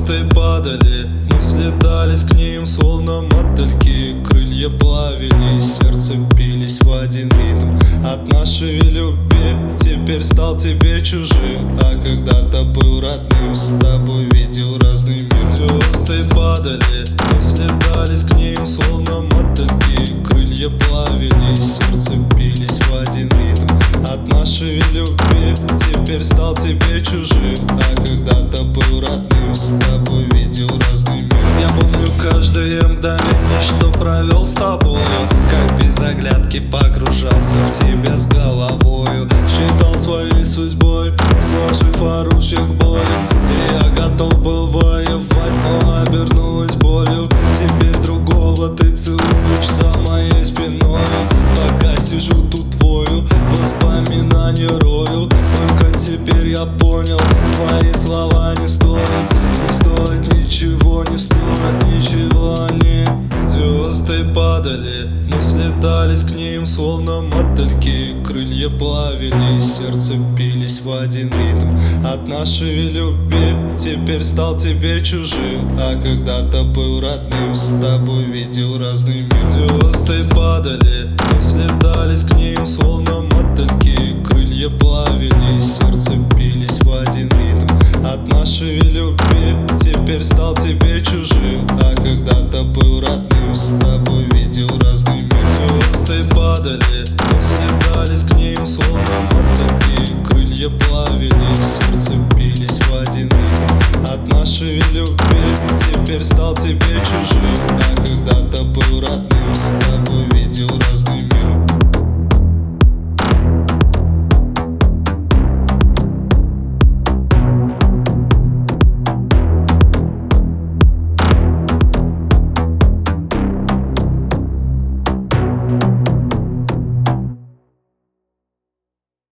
Звезды падали, мы слетались к ним, словно мотыльки. Крылья плавились, сердце бились в один ритм. От нашей любви теперь стал тебе чужим, а когда-то был родным, с тобой видел разный мир. Звезды падали, мы слетались к ним, словно мотыльки. Крылья плавились, сердце бились в один ритм. От нашей любви теперь стал тебе чужим, а когда-то был родным, с тобой видел разный мир. Я помню каждое мгновение, что провел с тобою, как без оглядки погружался в тебя с головою. Считал своей судьбой, сложив оружие к бою. И я готов был воевать, но обернулась болью. Теперь другого ты целуешь за моей спиной. Пока сижу тут твою, воспоминания рою. Только теперь я понял, твои слова не стоят ничего, не стоят ничего они. Звезды падали, мы слетались к ним, словно мотыльки. Крылья плавились, сердце бились в один ритм. От нашей любви теперь стал тебе чужим, а когда-то был родным, с тобой видел разный мир. Звезды падали, мы слетались к ним, словно мотыльки. Крылья плавились, сердце бились в один ритм. От нашей любви теперь стал тебе чужим, а когда-то был родным, с тобой видел разный мир. Звезды падали, мы слетались к ним, словно мотыльки. Крылья плавились, сердце бились в один ритм. От нашей любви теперь стал тебе чужим, а когда-то был родным, с тобой видел разный мир.